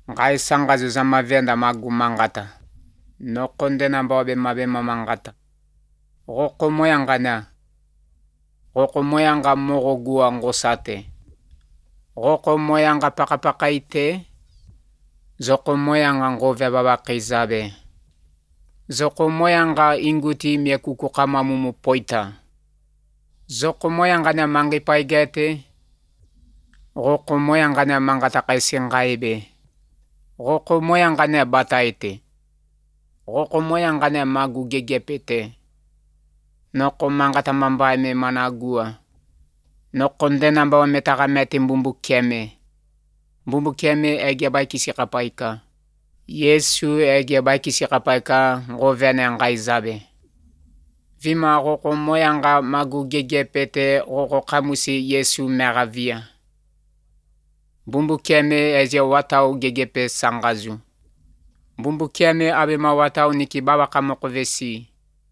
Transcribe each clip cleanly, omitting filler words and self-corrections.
Ngai sangazo za mavenda magumangata. Nokonde na mbabe mabe mamangata. Roko moyangana. Roko moyanga morogua ngosate. Roko moyanga pakapakaite. Zoko moyanga ngove babakizabe. Zoko moyanga inguti miekuku kama mumu poita. Zoko moyanga na mangi paigete. Roko moyanga na mangata kaisengaibe. Roko moyanga na bataite. Roko moyanga na magu gegepete. Noko mangata mambaye me managua. Noko ndena mbawa metakamete mbumbu keme. Mbumbu keme ege bai kisi kapaika. Yesu ege bai kisi kapaika ngovene ngaizabe. Vima roko moyanga magu gegepete roko kamusi Yesu meravia. Mbumbu keme eze watau gegepe sangazu. Mbumbu keme abema watau niki baba kamoko vesi.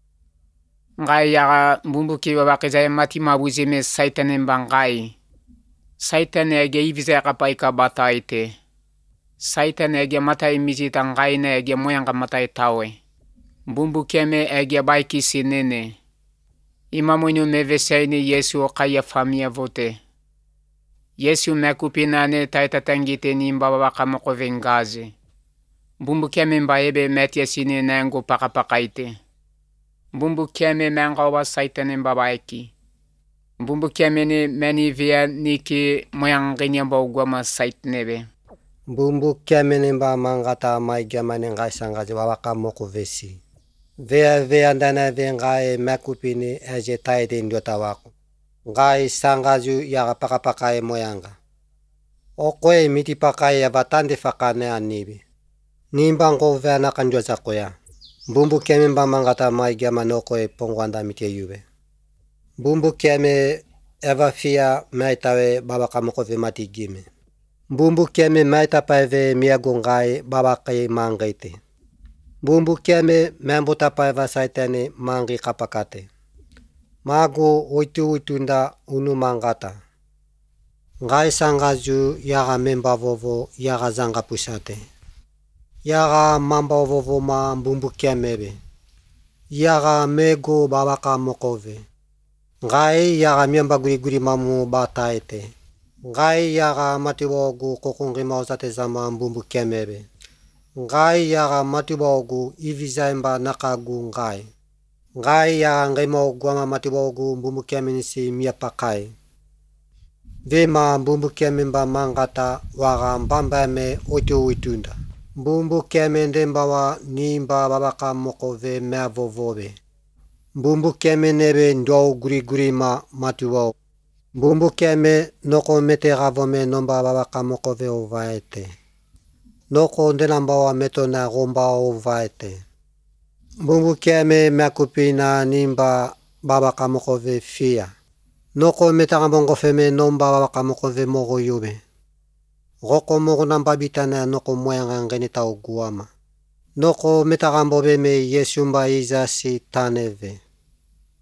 Ngai yaga mbumbu ki baba kizaye mati mabuzime saitane mbangai. Saitane ege ivize kapaika bataite. Saitane ege matai mizita ngai na ege moyanga matai tawe. Mbumbu keme ege baiki sinene. Imamunyu meveseini Yesu kaya famia vote. Yesu mekupinane taita tangite ni mbaba kamoko vengaze. Mbumbu keme mbaebe metia sini nengo pakapakaite. Mbumbu keme mengawa saitane mbaba eki. Mbumbu keme ni meni via niki moyangini mba ugwama saitnebe. Mbumbu keme ni mba mangata maigema ni ngai sangazi baba kamoko vesi. Vea ndana ngai mekupini eje taide ndiota wako. Ngai sangazu yaga pakapakae moyanga. Okoe miti pakae ya batande fakane anibi. Nimba ngove na kanjoza koya. Mbumbu keme mba mangata maigema nokoe pongwanda miti yube. Mbumbu keme eva fia maitawe baba kamoko ve mati gime. Mbumbu keme maita paeve miago ngai baba kai mangaite. Mbumbu keme membuta paeva saitane mangi kapakate. Mago uitunda unu mangata. Ngai sangazu yaga memba vovo yaga zanga pusate. Yaga mamba vovo ma mbumbu kemebe. Yaga mego babaka mokove. Ngai yaga miamba guri mamu bataite. Ngai yaga matiwogu kokungi mausate zama mbumbu kemebe. Ngai yaga matiwogu ivizaimba nakagu ngai. Ngai ya ngai mo guama matiwogu mbumbu keminisi mia pakai. Vema mbumbu kemimba mangata waga mbamba me uitunda. Mbumbu kemende mbawa nimba babaka mokove mea vovobe. Mbumbu kemenebe ndo guri ma matiwogu. Mbumbu keme noko mete gavome nomba babaka mokove ovaete. Noko ndena mbawa metona gomba ovaete. Mbumbu keme mekupina nimba baba kamokove fia. Noko metagambongo feme nomba baba kamokove mogo yube. Roko mogo nambabitana noko moyanga ngeni tau guama. Noko metagambo beme Yesu mba izasi taneve.